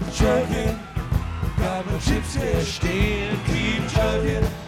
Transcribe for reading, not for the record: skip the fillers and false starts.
trucking, got my chips here stehen, keep chugging.